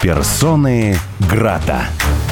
Персоны Грата.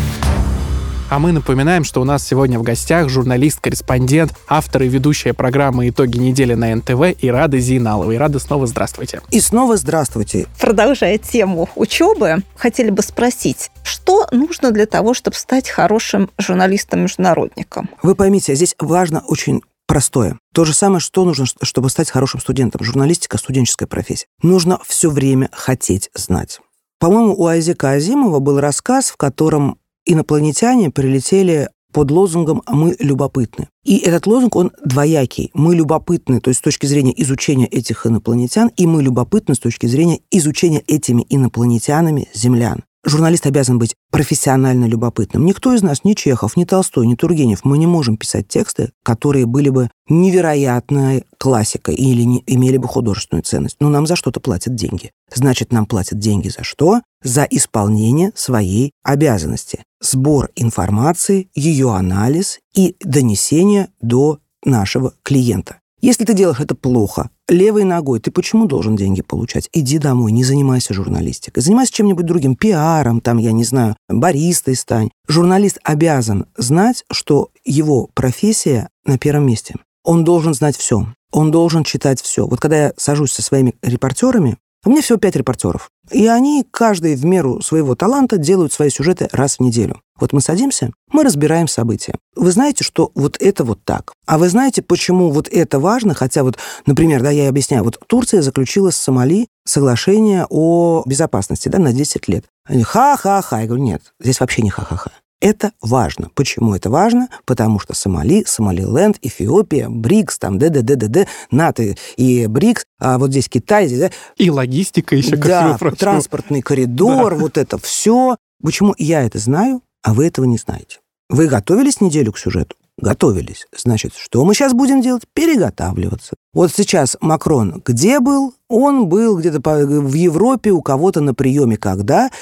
А мы напоминаем, что у нас сегодня в гостях журналист-корреспондент, автор и ведущая программы «Итоги недели» на НТВ Ирада Зейналова. Ирада, снова здравствуйте. И снова здравствуйте. Продолжая тему учебы, хотели бы спросить, что нужно для того, чтобы стать хорошим журналистом-международником? Вы поймите, здесь важно очень простое. То же самое, что нужно, чтобы стать хорошим студентом. Журналистика – студенческая профессия. Нужно все время хотеть знать. По-моему, у Айзека Азимова был рассказ, в котором инопланетяне прилетели под лозунгом «Мы любопытны». И этот лозунг, он двоякий. Мы любопытны, то есть с точки зрения изучения этих инопланетян, и мы любопытны с точки зрения изучения этими инопланетянами землян. Журналист обязан быть профессионально любопытным. Никто из нас, ни Чехов, ни Толстой, ни Тургенев, мы не можем писать тексты, которые были бы невероятной классикой или не имели бы художественную ценность. Но нам за что-то платят деньги. Значит, нам платят деньги за что? За исполнение своей обязанности. Сбор информации, ее анализ и донесение до нашего клиента. Если ты делаешь это плохо, левой ногой, ты почему должен деньги получать? Иди домой, не занимайся журналистикой. Занимайся чем-нибудь другим, пиаром, там, я не знаю, баристой стань. Журналист обязан знать, что его профессия на первом месте. Он должен знать все. Он должен читать все. Вот когда я сажусь со своими репортерами, у меня всего 5 репортеров. И они, каждый в меру своего таланта, делают свои сюжеты раз в неделю. Вот мы садимся, мы разбираем события. Вы знаете, что вот это вот так. А вы знаете, почему вот это важно? Хотя вот, например, да, я объясняю. Вот Турция заключила с Сомали соглашение о безопасности, да, на 10 лет. Они ха-ха-ха. Я говорю, нет, здесь вообще не ха-ха-ха. Это важно. Почему это важно? Потому что Сомали, Сомалиленд, Эфиопия, БРИКС, там, ДДДД, НАТО и БРИКС, а вот здесь Китай, здесь, да? И логистика еще, да, транспортный коридор, да. Вот это все. Почему я это знаю, а вы этого не знаете? Вы готовились неделю к сюжету? Готовились. Значит, что мы сейчас будем делать? Переготавливаться. Вот сейчас Макрон где был? Он был где-то в Европе у кого-то на приеме. Когда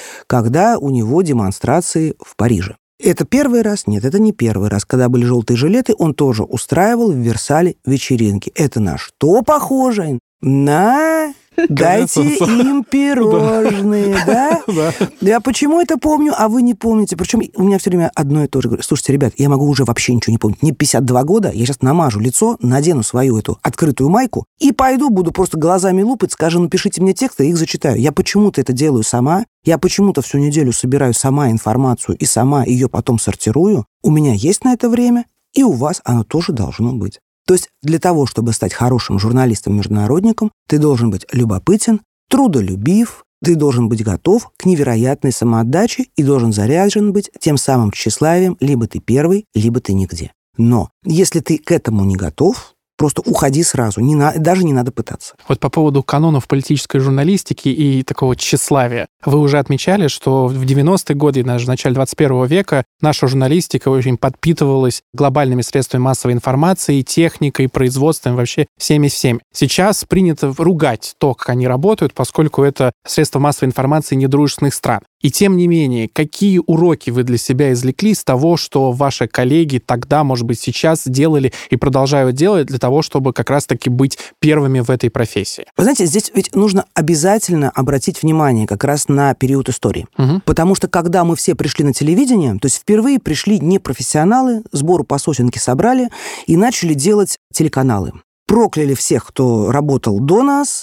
у него демонстрации в Париже. Это первый раз? Нет, это не первый раз. Когда были желтые жилеты, он тоже устраивал в Версале вечеринки. Это на что похоже? На... Дайте им пирожные, да? Я почему это помню, а вы не помните? Причем у меня все время одно и то же. Слушайте, ребят, я могу уже вообще ничего не помнить. Мне 52 года, я сейчас намажу лицо, надену свою эту открытую майку и пойду, буду просто глазами лупать, скажу, напишите мне тексты, я их зачитаю. Я почему-то это делаю сама, я почему-то всю неделю собираю сама информацию и сама ее потом сортирую. У меня есть на это время, и у вас оно тоже должно быть. То есть для того, чтобы стать хорошим журналистом-международником, ты должен быть любопытен, трудолюбив, ты должен быть готов к невероятной самоотдаче и должен заряжен быть тем самым тщеславием, либо ты первый, либо ты нигде. Но если ты к этому не готов, просто уходи сразу, даже не надо пытаться. Вот по поводу канонов политической журналистики и такого тщеславия. Вы уже отмечали, что в 90-е годы, даже в начале 21 века, наша журналистика очень подпитывалась глобальными средствами массовой информации, техникой, производством, вообще всеми. Сейчас принято ругать то, как они работают, поскольку это средства массовой информации недружественных стран. И тем не менее, какие уроки вы для себя извлекли из того, что ваши коллеги тогда, может быть, сейчас делали и продолжают делать для того, чтобы как раз-таки быть первыми в этой профессии? Вы знаете, здесь ведь нужно обязательно обратить внимание как раз на период истории. Угу. Потому что когда мы все пришли на телевидение, то есть впервые пришли непрофессионалы, сбору по сосенке собрали и начали делать телеканалы. Прокляли всех, кто работал до нас,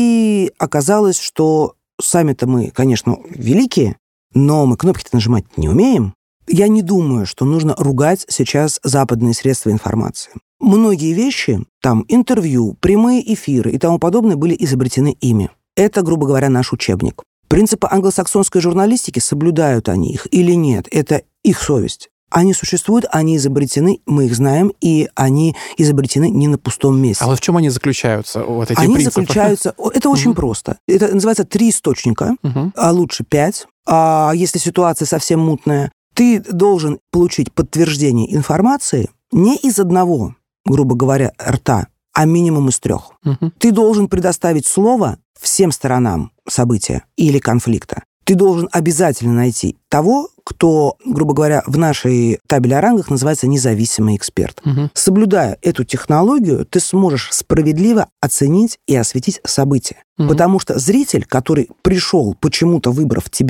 и оказалось, что сами-то мы, конечно, великие, но мы кнопки-то нажимать не умеем. Я не думаю, что нужно ругать сейчас западные средства информации. Многие вещи, там интервью, прямые эфиры и тому подобное были изобретены ими. Это, грубо говоря, наш учебник. Принципы англосаксонской журналистики, соблюдают они их или нет, это их совесть. Они существуют, они изобретены, мы их знаем, и они изобретены не на пустом месте. А вот в чем они заключаются, вот эти принципы? Они заключаются... Это очень просто. Это называется 3 источника, а лучше 5. А если ситуация совсем мутная, ты должен получить подтверждение информации не из одного, грубо говоря, рта, а минимум из 3. Ты должен предоставить слово всем сторонам события или конфликта. Ты должен обязательно найти того, кто, грубо говоря, в нашей табели о рангах называется независимый эксперт. Соблюдая эту технологию, ты сможешь справедливо оценить и осветить события. Потому что зритель, который пришел, почему-то выбрав тебя,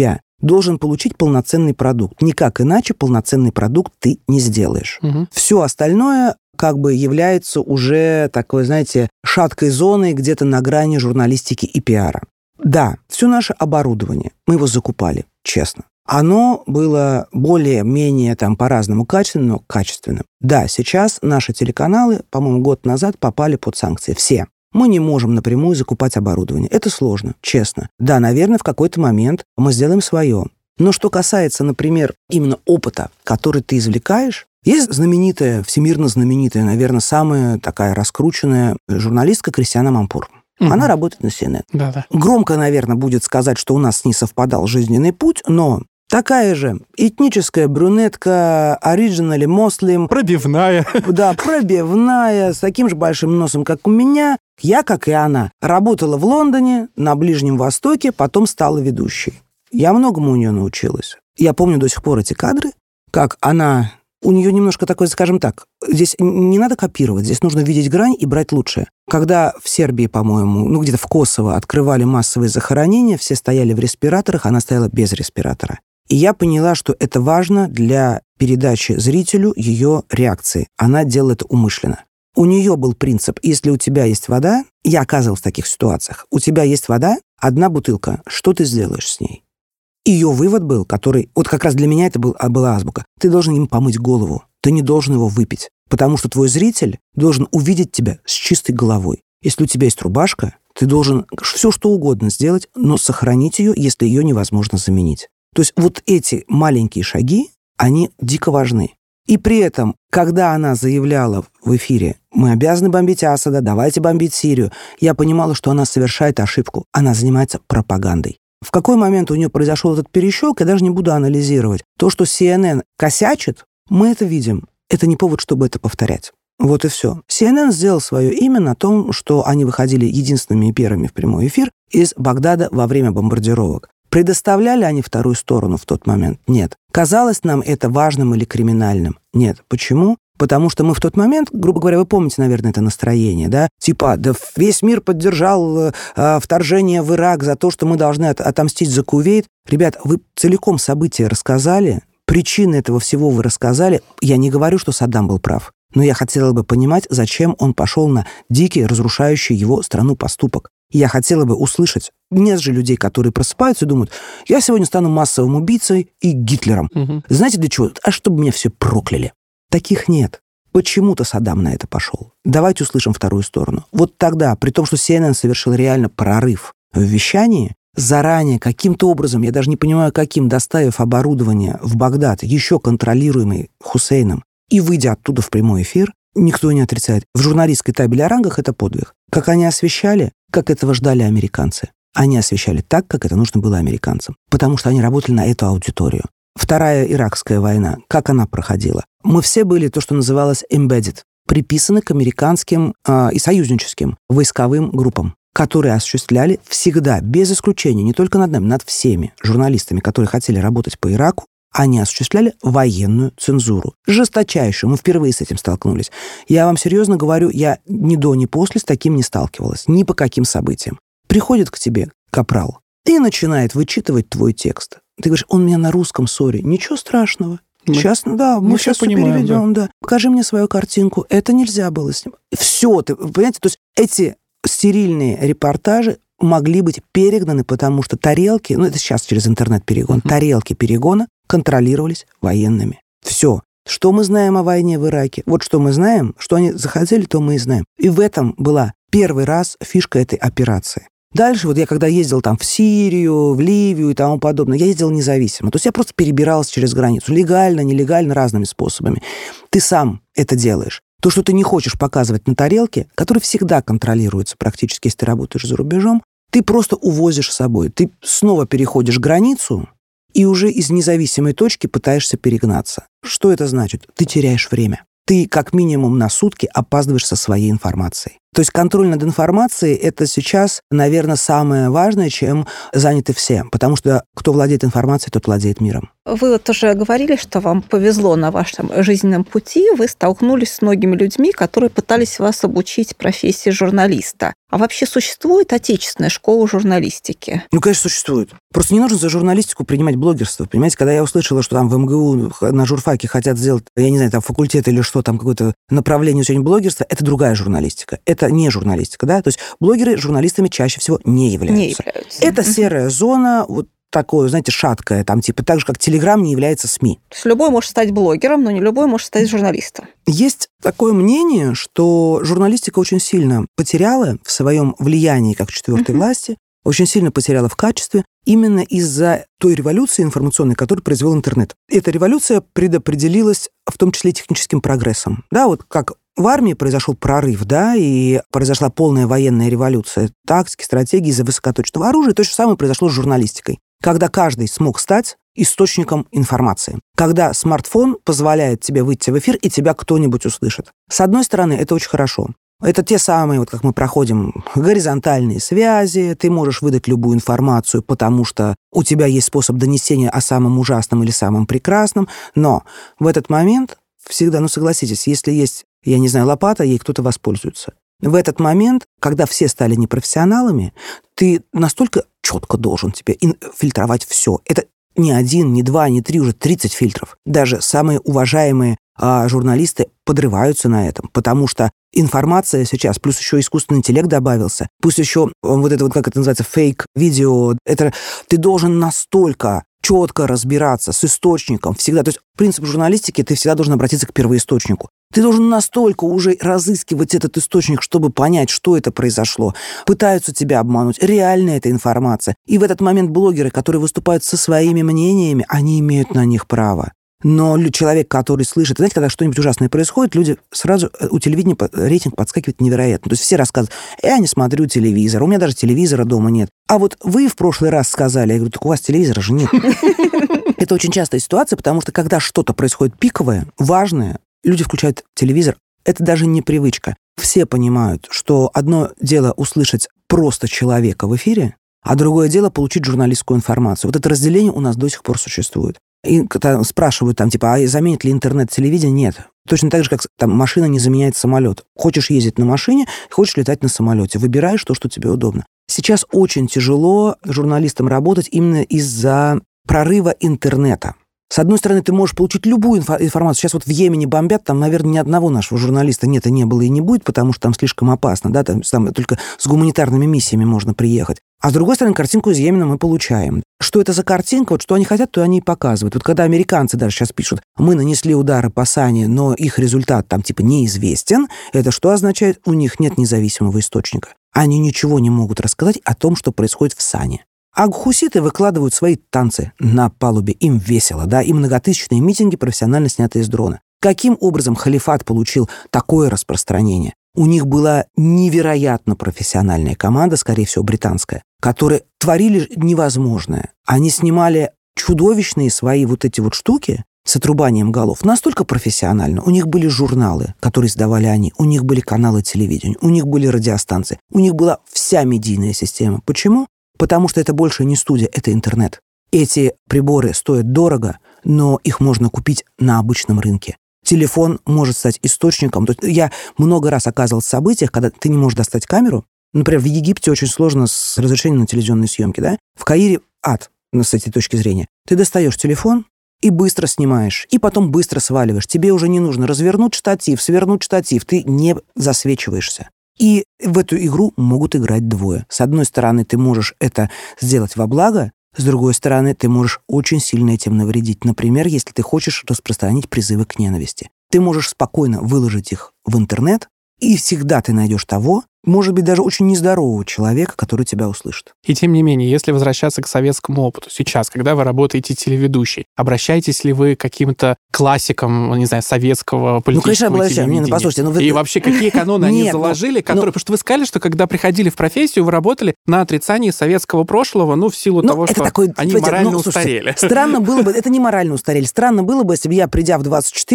должен получить полноценный продукт. Никак иначе полноценный продукт ты не сделаешь. Все остальное как бы является уже такой, знаете, шаткой зоной где-то на грани журналистики и пиара. Да, все наше оборудование, мы его закупали, честно. Оно было более-менее там по-разному качественным, но качественным. Да, сейчас наши телеканалы, по-моему, год назад попали под санкции. Все. Мы не можем напрямую закупать оборудование. Это сложно, честно. Да, наверное, в какой-то момент мы сделаем свое. Но что касается, например, именно опыта, который ты извлекаешь, есть знаменитая, всемирно знаменитая, наверное, самая такая раскрученная журналистка Кристиана Мампур. Она работает на CNN. Да-да. Громко, наверное, будет сказать, что у нас не совпадал жизненный путь, но такая же этническая брюнетка, оригинали мослим. Пробивная. Да, пробивная, с таким же большим носом, как у меня. Я, как и она, работала в Лондоне, на Ближнем Востоке, потом стала ведущей. Я многому у нее научилась. Я помню до сих пор эти кадры, как она... У нее немножко такой, скажем так, здесь не надо копировать, здесь нужно видеть грань и брать лучшее. Когда в Сербии, по-моему, где-то в Косово открывали массовые захоронения, все стояли в респираторах, она стояла без респиратора. И я поняла, что это важно для передачи зрителю ее реакции. Она делала это умышленно. У нее был принцип, если у тебя есть вода, я оказывалась в таких ситуациях, у тебя есть вода, одна бутылка, что ты сделаешь с ней? Ее вывод был, который... Вот как раз для меня это была азбука. Ты должен им помыть голову. Ты не должен его выпить. Потому что твой зритель должен увидеть тебя с чистой головой. Если у тебя есть рубашка, ты должен все, что угодно сделать, но сохранить ее, если ее невозможно заменить. То есть вот эти маленькие шаги, они дико важны. И при этом, когда она заявляла в эфире, мы обязаны бомбить Асада, давайте бомбить Сирию, я понимала, что она совершает ошибку. Она занимается пропагандой. В какой момент у нее произошел этот перещелк, я даже не буду анализировать. То, что CNN косячит, мы это видим. Это не повод, чтобы это повторять. Вот и все. CNN сделал свое имя на том, что они выходили единственными и первыми в прямой эфир из Багдада во время бомбардировок. Предоставляли они вторую сторону в тот момент? Нет. Казалось нам это важным или криминальным? Нет. Почему? Потому что мы в тот момент, грубо говоря, вы помните, наверное, это настроение, да? Типа, да весь мир поддержал вторжение в Ирак за то, что мы должны отомстить за Кувейт. Ребят, вы целиком события рассказали, причины этого всего вы рассказали. Я не говорю, что Саддам был прав, но я хотела бы понимать, зачем он пошел на дикий, разрушающий его страну поступок. Я хотела бы услышать. Нет же людей, которые просыпаются и думают, я сегодня стану массовым убийцей и Гитлером. Знаете для чего? А чтобы меня все прокляли. Таких нет. Почему-то Саддам на это пошел. Давайте услышим вторую сторону. Вот тогда, при том, что CNN совершил реально прорыв в вещании, заранее, каким-то образом, я даже не понимаю, каким, доставив оборудование в Багдад, еще контролируемый Хусейном, и выйдя оттуда в прямой эфир, никто не отрицает. В журналистской табеле о рангах это подвиг. Как они освещали, как этого ждали американцы. Они освещали так, как это нужно было американцам. Потому что они работали на эту аудиторию. Вторая иракская война, как она проходила? Мы все были то, что называлось embedded, приписаны к американским и союзническим войсковым группам, которые осуществляли всегда, без исключения, не только над нами, над всеми журналистами, которые хотели работать по Ираку, они осуществляли военную цензуру. Жесточайшую. Мы впервые с этим столкнулись. Я вам серьезно говорю, я ни до, ни после с таким не сталкивалась. Ни по каким событиям. Приходит к тебе капрал и начинает вычитывать твой текст. Ты говоришь, он меня на русском, сори. Ничего страшного. Сейчас, да, мы сейчас все переведем, да. Покажи мне свою картинку. Это нельзя было с ним. Все, ты понимаете? То есть эти стерильные репортажи могли быть перегнаны, потому что тарелки, ну это сейчас через интернет-перегон, тарелки перегона контролировались военными. Все. Что мы знаем о войне в Ираке? Вот что мы знаем, что они захотели, то мы и знаем. И в этом была первый раз фишка этой операции. Дальше, вот я когда ездил там в Сирию, в Ливию и тому подобное, я ездил независимо. То есть я просто перебирался через границу. Легально, нелегально, разными способами. Ты сам это делаешь. То, что ты не хочешь показывать на тарелке, который всегда контролируется практически, если ты работаешь за рубежом, ты просто увозишь с собой. Ты снова переходишь границу и уже из независимой точки пытаешься перегнаться. Что это значит? Ты теряешь время. Ты как минимум на сутки опаздываешь со своей информацией. То есть контроль над информацией – это сейчас, наверное, самое важное, чем заняты все. Потому что кто владеет информацией, тот владеет миром. Вы вот уже говорили, что вам повезло на вашем жизненном пути. Вы столкнулись с многими людьми, которые пытались вас обучить профессии журналиста. А вообще существует отечественная школа журналистики? Ну, конечно, существует. Просто не нужно за журналистику принимать блогерство. Понимаете, когда я услышала, что там в МГУ на журфаке хотят сделать, я не знаю, там факультет или что, там какое-то направление сегодня блогерства, это другая журналистика. Это не журналистика, да? То есть блогеры журналистами чаще всего не являются. Это серая зона, вот такое, знаете, шаткое, там типа так же, как Телеграм не является СМИ. То есть любой может стать блогером, но не любой может стать журналистом. Есть такое мнение, что журналистика очень сильно потеряла в своем влиянии как четвертой власти, очень сильно потеряла в качестве именно из-за той революции информационной, которую произвел интернет. Эта революция предопределилась в том числе техническим прогрессом. Да, вот как в армии произошел прорыв, да, и произошла полная военная революция тактики, стратегии из-за высокоточного оружия. То же самое произошло с журналистикой. Когда каждый смог стать источником информации. Когда смартфон позволяет тебе выйти в эфир, и тебя кто-нибудь услышит. С одной стороны, это очень хорошо. Это те самые, вот как мы проходим, горизонтальные связи, ты можешь выдать любую информацию, потому что у тебя есть способ донесения о самом ужасном или самом прекрасном, но в этот момент всегда, ну согласитесь, если есть, я не знаю, лопата, ей кто-то воспользуется. В этот момент, когда все стали непрофессионалами, ты настолько четко должен тебе фильтровать все. Это не один, не два, не три, уже 30 фильтров. Даже самые уважаемые журналисты подрываются на этом, потому что информация сейчас, плюс еще искусственный интеллект добавился, пусть еще вот это вот, как это называется, фейк-видео, это ты должен настолько четко разбираться с источником всегда. То есть принцип журналистики, ты всегда должен обратиться к первоисточнику. Ты должен настолько уже разыскивать этот источник, чтобы понять, что это произошло. Пытаются тебя обмануть. Реальная эта информация. И в этот момент блогеры, которые выступают со своими мнениями, они имеют на них право. Но человек, который слышит, знаете, когда что-нибудь ужасное происходит, люди сразу, у телевидения рейтинг подскакивает невероятно. То есть все рассказывают, я не смотрю телевизор, у меня даже телевизора дома нет. А вот вы в прошлый раз сказали, я говорю, так у вас телевизора же нет. Это очень частая ситуация, потому что когда что-то происходит пиковое, важное, люди включают телевизор. Это даже не привычка. Все понимают, что одно дело услышать просто человека в эфире, а другое дело получить журналистскую информацию. Вот это разделение у нас до сих пор существует. И когда спрашивают там, типа, а заменит ли интернет телевидение? Нет. Точно так же, как там машина не заменяет самолет. Хочешь ездить на машине, хочешь летать на самолете. Выбираешь то, что тебе удобно. Сейчас очень тяжело журналистам работать именно из-за прорыва интернета. С одной стороны, ты можешь получить любую информацию. Сейчас вот в Йемене бомбят, там, наверное, ни одного нашего журналиста нет и не было и не будет, потому что там слишком опасно, да, там только с гуманитарными миссиями можно приехать. А с другой стороны, картинку из Йемена мы получаем. Что это за картинка? Вот что они хотят, то они и показывают. Вот когда американцы даже сейчас пишут, мы нанесли удары по Сане, но их результат там типа неизвестен, это что означает? У них нет независимого источника. Они ничего не могут рассказать о том, что происходит в Сане. А хуситы выкладывают свои танцы на палубе. Им весело, да, и многотысячные митинги, профессионально снятые с дрона. Каким образом халифат получил такое распространение? У них была невероятно профессиональная команда, скорее всего, британская, которые творили невозможное. Они снимали чудовищные свои вот эти вот штуки с отрубанием голов настолько профессионально. У них были журналы, которые издавали они, у них были каналы телевидения, у них были радиостанции, у них была вся медийная система. Почему? Потому что это больше не студия, это интернет. Эти приборы стоят дорого, но их можно купить на обычном рынке. Телефон может стать источником. То есть я много раз оказывался в событиях, когда ты не можешь достать камеру. Например, в Египте очень сложно с разрешением на телевизионные съемки, да? В Каире ад, с этой точки зрения. Ты достаешь телефон и быстро снимаешь, и потом быстро сваливаешь. Тебе уже не нужно развернуть штатив, свернуть штатив, ты не засвечиваешься. И в эту игру могут играть двое. С одной стороны, ты можешь это сделать во благо, с другой стороны, ты можешь очень сильно этим навредить. Например, если ты хочешь распространить призывы к ненависти. Ты можешь спокойно выложить их в интернет, и всегда ты найдешь того, может быть, даже очень нездорового человека, который тебя услышит. И тем не менее, если возвращаться к советскому опыту, сейчас, когда вы работаете телеведущей, обращаетесь ли вы к каким-то классикам, не знаю, советского политического телевидения? Послушайте, и вообще, какие каноны они заложили, которые... Потому что вы сказали, что когда приходили в профессию, вы работали на отрицании советского прошлого, в силу того, что они морально устарели. Странно было бы, это не морально устарели, странно было бы, если бы я, придя в 24,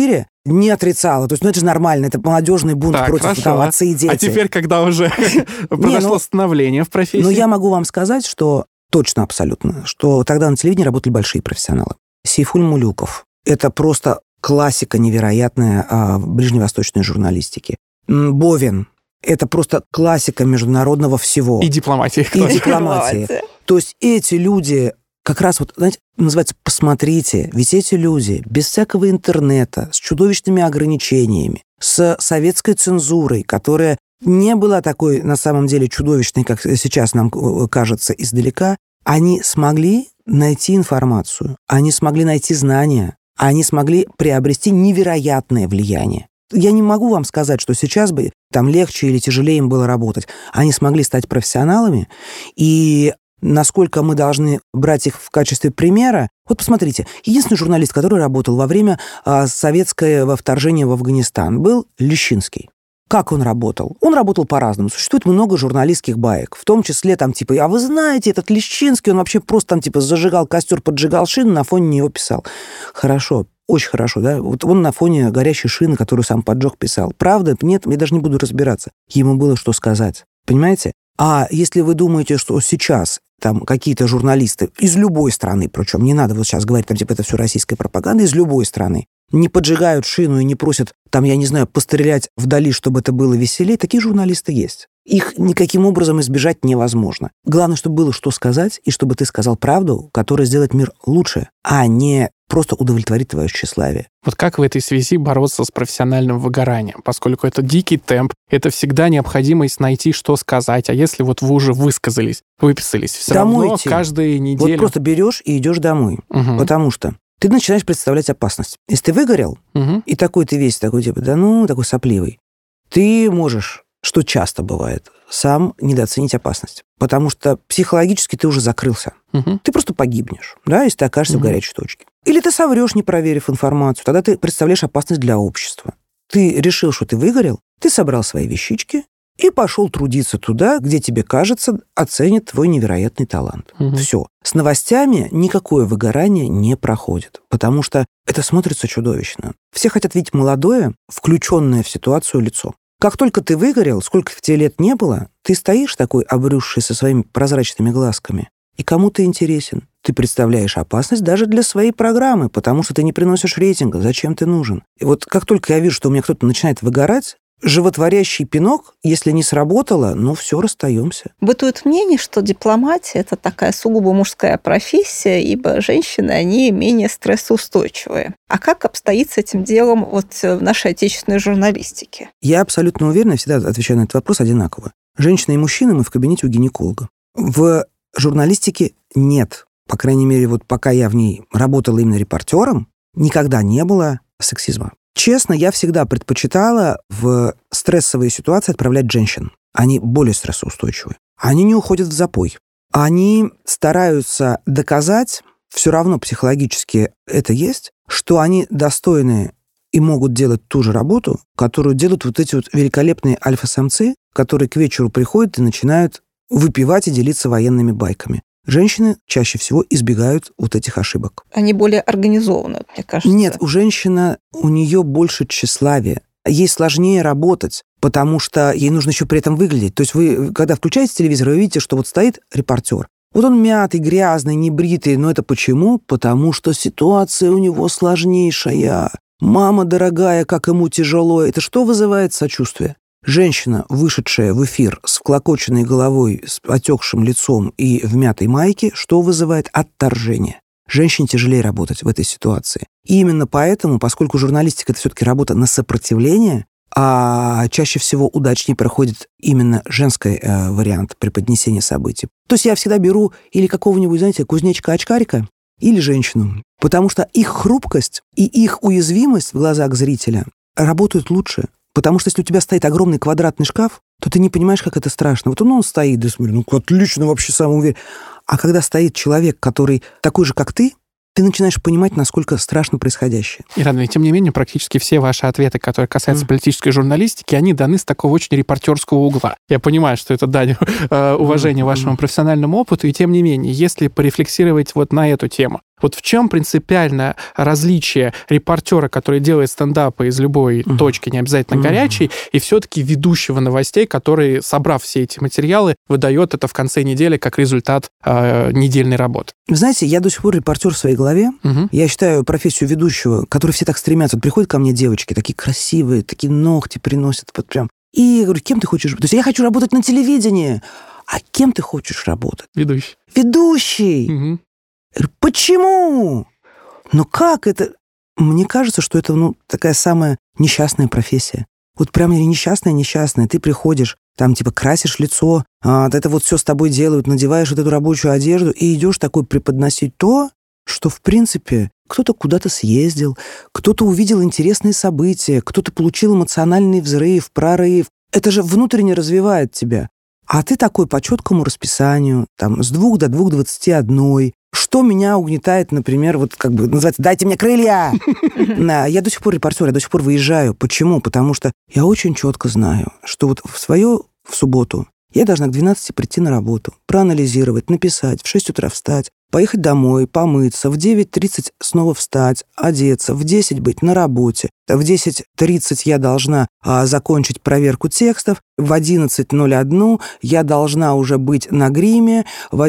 не отрицала. То есть, это же нормально, это молодежный бунт Так, против там, отца и дети. А теперь, когда уже произошло становление в профессии? Но я могу вам сказать, что точно абсолютно, что тогда на телевидении работали большие профессионалы. Сейфуль Мулюков. Это просто классика невероятная ближневосточной журналистики. Бовин. Это просто классика международного всего. И дипломатии. И дипломатии. То есть эти люди, как раз знаете, называется «посмотрите», ведь эти люди без всякого интернета, с чудовищными ограничениями, с советской цензурой, которая не была такой, на самом деле, чудовищной, как сейчас нам кажется издалека, они смогли найти информацию, они смогли найти знания, они смогли приобрести невероятное влияние. Я не могу вам сказать, что сейчас бы там легче или тяжелее им было работать. Они смогли стать профессионалами, и насколько мы должны брать их в качестве примера. Вот посмотрите, единственный журналист, который работал во время советского вторжения в Афганистан, был Лещинский. Как он работал? Он работал по-разному. Существует много журналистских баек, в том числе там типа, а вы знаете, этот Лещинский, он вообще просто там типа зажигал костер, поджигал шину, на фоне него писал. Хорошо. Очень хорошо, да? Вот он на фоне горящей шины, которую сам поджег, писал. Правда? Нет, я даже не буду разбираться. Ему было что сказать. Понимаете? А если вы думаете, что сейчас там какие-то журналисты из любой страны, причем не надо вот сейчас говорить, там типа это все российская пропаганда, из любой страны, не поджигают шину и не просят, там, я не знаю, пострелять вдали, чтобы это было веселее, такие журналисты есть. Их никаким образом избежать невозможно. Главное, чтобы было что сказать, и чтобы ты сказал правду, которая сделает мир лучше, а не просто удовлетворит твое тщеславие. Вот как в этой связи бороться с профессиональным выгоранием? Поскольку это дикий темп, это всегда необходимость найти, что сказать. А если вот вы уже высказались, выписались, все домой равно идти. Каждую неделю... Вот просто берешь и идешь домой. Потому что ты начинаешь представлять опасность. Если ты выгорел, и такой ты весь, такой типа, такой сопливый, ты можешь, что часто бывает, сам недооценить опасность. Потому что психологически ты уже закрылся. Ты просто погибнешь, да, если ты окажешься в горячей точке. Или ты соврешь, не проверив информацию. Тогда ты представляешь опасность для общества. Ты решил, что ты выгорел, ты собрал свои вещички и пошел трудиться туда, где тебе кажется, оценят твой невероятный талант. Все. С новостями никакое выгорание не проходит, потому что это смотрится чудовищно. Все хотят видеть молодое, включенное в ситуацию лицо. Как только ты выгорел, сколько в тебе лет не было, ты стоишь такой обрюзший со своими прозрачными глазками, и кому ты интересен. Ты представляешь опасность даже для своей программы, потому что ты не приносишь рейтинга. Зачем ты нужен? И вот как только я вижу, что у меня кто-то начинает выгорать, животворящий пинок, если не сработало, все, расстаемся. Бытует мнение, что дипломатия – это такая сугубо мужская профессия, ибо женщины, они менее стрессоустойчивые. А как обстоит с этим делом вот в нашей отечественной журналистике? Я абсолютно уверена, всегда отвечаю на этот вопрос одинаково. Женщина и мужчина, мы в кабинете у гинеколога. В журналистике нет, по крайней мере, вот пока я в ней работала именно репортером, никогда не было сексизма. Честно, я всегда предпочитала в стрессовые ситуации отправлять женщин. Они более стрессоустойчивы. Они не уходят в запой. Они стараются доказать, все равно психологически это есть, что они достойны и могут делать ту же работу, которую делают вот эти вот великолепные альфа-самцы, которые к вечеру приходят и начинают выпивать и делиться военными байками. Женщины чаще всего избегают вот этих ошибок. Они более организованы, мне кажется. Нет, у нее больше тщеславия. Ей сложнее работать, потому что ей нужно еще при этом выглядеть. То есть вы, когда включаете телевизор, вы видите, что вот стоит репортер. Вот он мятый, грязный, небритый. Но это почему? Потому что ситуация у него сложнейшая. Мама дорогая, как ему тяжело. Это что вызывает сочувствие? Женщина, вышедшая в эфир с вклокоченной головой, с отекшим лицом и в мятой майке, что вызывает отторжение. Женщине тяжелее работать в этой ситуации. И именно поэтому, поскольку журналистика – это все-таки работа на сопротивление, а чаще всего удачнее проходит именно женский вариант преподнесения событий. То есть я всегда беру или какого-нибудь, знаете, кузнечика-очкарика, или женщину. Потому что их хрупкость и их уязвимость в глазах зрителя работают лучше. Потому что если у тебя стоит огромный квадратный шкаф, то ты не понимаешь, как это страшно. Вот он стоит, да смотри, отлично, вообще самоуверен. А когда стоит человек, который такой же, как ты начинаешь понимать, насколько страшно происходящее. Ирина, тем не менее, практически все ваши ответы, которые касаются политической журналистики, они даны с такого очень репортерского угла. Я понимаю, что это дань уважения вашему профессиональному опыту, и тем не менее, если порефлексировать вот на эту тему, Вот в чем принципиальное различие репортера, который делает стендапы из любой точки, не обязательно горячей, и все-таки ведущего новостей, который, собрав все эти материалы, выдает это в конце недели как результат недельной работы? Вы знаете, я до сих пор репортер в своей голове. Я считаю профессию ведущего, которой все так стремятся. Вот приходят ко мне девочки, такие красивые, такие ногти приносят, вот прям. И я говорю, кем ты хочешь? То есть я хочу работать на телевидении. А кем ты хочешь работать? Ведущий. Ведущий! Я говорю, почему? Ну как это? Мне кажется, что это такая самая несчастная профессия. Вот прям несчастная. Ты приходишь, там типа красишь лицо, это вот все с тобой делают, надеваешь вот эту рабочую одежду и идешь такой преподносить то, что, в принципе, кто-то куда-то съездил, кто-то увидел интересные события, кто-то получил эмоциональный взрыв, прорыв. Это же внутренне развивает тебя. А ты такой по четкому расписанию, там, с 2 до 2:21. Что меня угнетает, например, вот как бы называется «дайте мне крылья». Я до сих пор репортер, я до сих пор выезжаю. Почему? Потому что я очень четко знаю, что вот в субботу я должна к 12 прийти на работу, проанализировать, написать, в 6 утра встать, поехать домой, помыться, в 9:30 снова встать, одеться, в 10 быть на работе. В 10:30 я должна закончить проверку текстов, в 11:01 я должна уже быть на гриме, в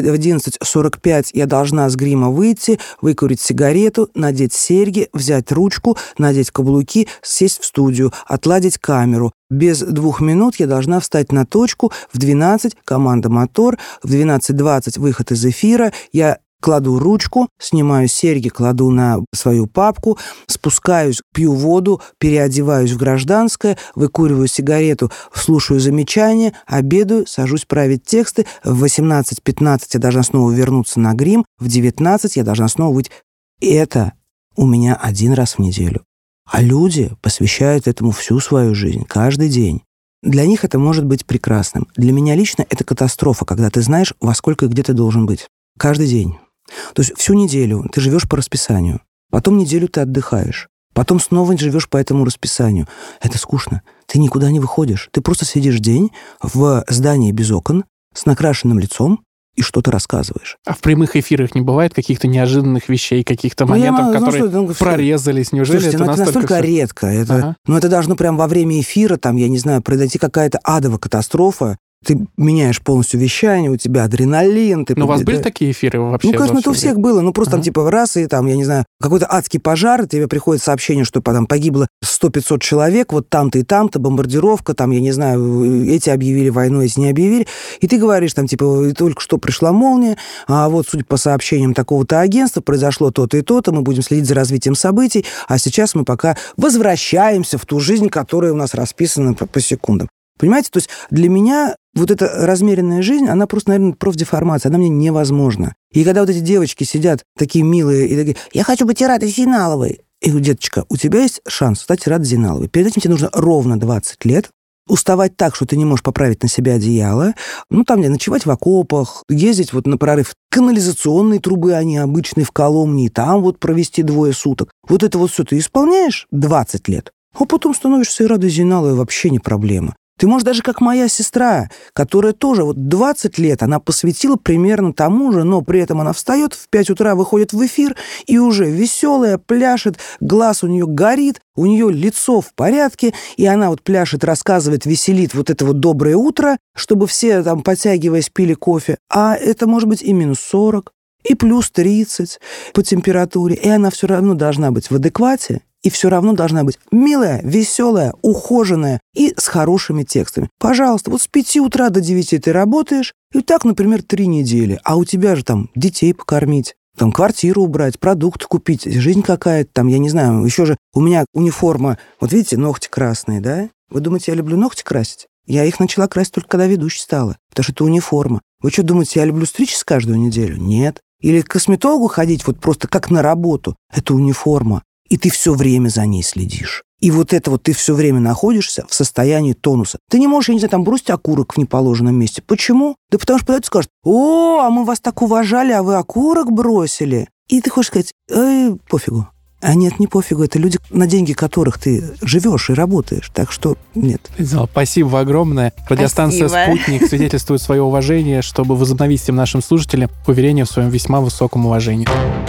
11:45 я должна с грима выйти, выкурить сигарету, надеть серьги, взять ручку, надеть каблуки, сесть в студию, отладить камеру. Без 2 минут я должна встать на точку, в 12 команда «Мотор», в 12:20 выход из эфира, я кладу ручку, снимаю серьги, кладу на свою папку, спускаюсь, пью воду, переодеваюсь в гражданское, выкуриваю сигарету, слушаю замечания, обедаю, сажусь править тексты, в 18:15 я должна снова вернуться на грим, в 19 я должна снова выйти. Это у меня 1 раз в неделю. А люди посвящают этому всю свою жизнь, каждый день. Для них это может быть прекрасным. Для меня лично это катастрофа, когда ты знаешь, во сколько и где ты должен быть. Каждый день. То есть всю неделю ты живешь по расписанию, потом неделю ты отдыхаешь, потом снова живешь по этому расписанию. Это скучно. Ты никуда не выходишь. Ты просто сидишь день в здании без окон с накрашенным лицом и что-то рассказываешь. А в прямых эфирах не бывает каких-то неожиданных вещей, каких-то моментов, которые прорезались? Неужели? Слушайте, это настолько редко. Это должно прям во время эфира, там, я не знаю, произойти какая-то адовая катастрофа. Ты меняешь полностью вещание, у тебя адреналин. Но у вас были такие эфиры вообще? Конечно, это у всех было. Просто там типа раз, и там, я не знаю, какой-то адский пожар, тебе приходит сообщение, что там погибло 100-500 человек, вот там-то и там-то, бомбардировка, там, я не знаю, эти объявили войну, эти не объявили. И ты говоришь, там, типа, только что пришла молния, а вот, судя по сообщениям такого-то агентства, произошло то-то и то-то, мы будем следить за развитием событий, а сейчас мы пока возвращаемся в ту жизнь, которая у нас расписана по секундам. Понимаете? То есть для меня вот эта размеренная жизнь, она просто, наверное, профдеформация, она мне невозможна. И когда вот эти девочки сидят такие милые и такие, я хочу быть Радой Зейналовой. И говорю, деточка, у тебя есть шанс стать Радой Зейналовой. Перед этим тебе нужно ровно 20 лет уставать так, что ты не можешь поправить на себя одеяло, там ночевать в окопах, ездить вот на прорыв канализационной трубы, они обычные в Коломне, и там вот провести 2 суток. Вот это вот все ты исполняешь 20 лет, а потом становишься Радой Зейналовой, вообще не проблема. Ты можешь даже как моя сестра, которая тоже вот 20 лет, она посвятила примерно тому же, но при этом она встает в 5 утра, выходит в эфир и уже веселая, пляшет, глаз у нее горит, у нее лицо в порядке, и она вот пляшет, рассказывает, веселит вот это вот доброе утро, чтобы все там, подтягиваясь, пили кофе. А это может быть и минус 40, и плюс 30 по температуре, и она все равно должна быть в адеквате, и все равно должна быть милая, веселая, ухоженная и с хорошими текстами. Пожалуйста, вот с 5 утра до 9 ты работаешь, и так, например, 3 недели. А у тебя же там детей покормить, там квартиру убрать, продукты купить, жизнь какая-то там, я не знаю. Еще же у меня униформа, вот видите, ногти красные, да? Вы думаете, я люблю ногти красить? Я их начала красить только когда ведущей стала, потому что это униформа. Вы что, думаете, я люблю стричься каждую неделю? Нет. Или к косметологу ходить вот просто как на работу? Это униформа. И ты все время за ней следишь. И вот это вот ты все время находишься в состоянии тонуса. Ты не можешь, я не знаю, там бросить окурок в неположенном месте. Почему? Да потому что подойдут и скажут, а мы вас так уважали, а вы окурок бросили. И ты хочешь сказать, пофигу. А нет, не пофигу, это люди, на деньги которых ты живешь и работаешь. Так что нет. Спасибо огромное. Радиостанция «Спутник» свидетельствует свое уважение, чтобы возобновить всем нашим слушателям уверение в своем весьма высоком уважении.